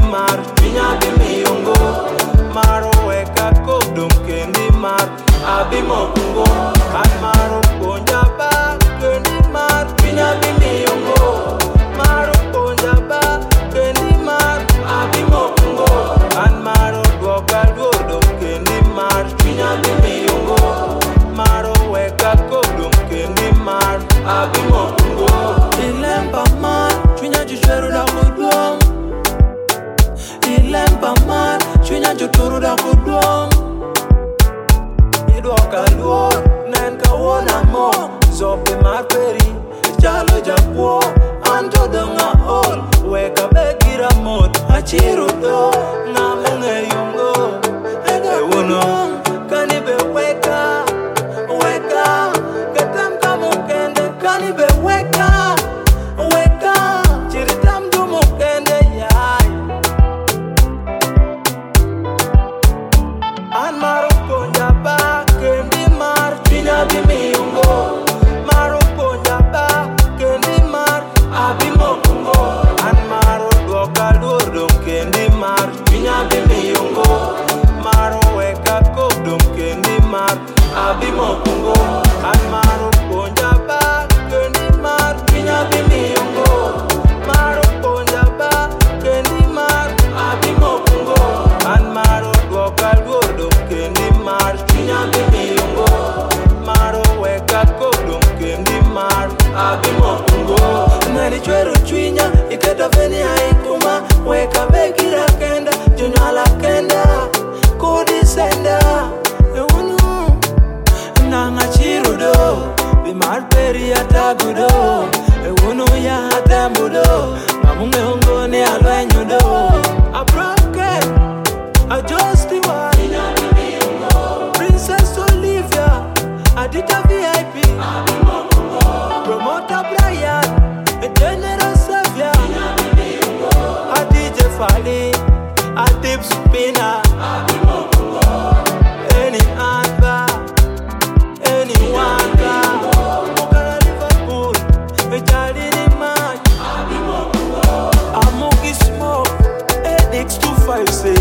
mar pinya bimiyongo maro weka kodum kendi mar abimokungo kan maro konja ba kendi mar pinya bimiyongo maro konja ba kendi mar abimokungo kan maro dwoka dwodum kendi mar pinya bimiyongo maro weka kodum kendi mar abimokungo ilemba mar pinya jishweru da kodum ilemba mar pinya jotoro da kodum idwoka luo nen ka wona mo zope mar peri chalo jakwo anto donga ol weka begira mot achiro do ngamo ngeyungo ede wono kani be weka ketam kamo kende kani be weka chiritam dumo kende yai an maro konja ba kendi mar pinya bimiyungo maro konja ba kendi mar abimokungo an maro dwoka dwodum kendi mar pinya bimiyungo maro weka kodum kendi mar abimokungo an maro konja ba kendi mar pinya bimiyungo maro konja ba kendi mar abimokungo an maro dwoka dwodum kendi mar pinya bimiyungo maro weka kodum kendi mar abimokungo nani chwero chwinya iketa veni aikuma weka begira kenda jonyala kenda kodi senda unu nanga chirudo bimar peri atagudo unu ya atambudo mamunge ongone alwenyudo I broke it I just the one Princess Olivia Adita VIP Promoter Brian General Savia Adije Fali Adib Spina Any Anba Any Wanda Mokara Liverpool Jalini Man Amogi Smoke Edix 256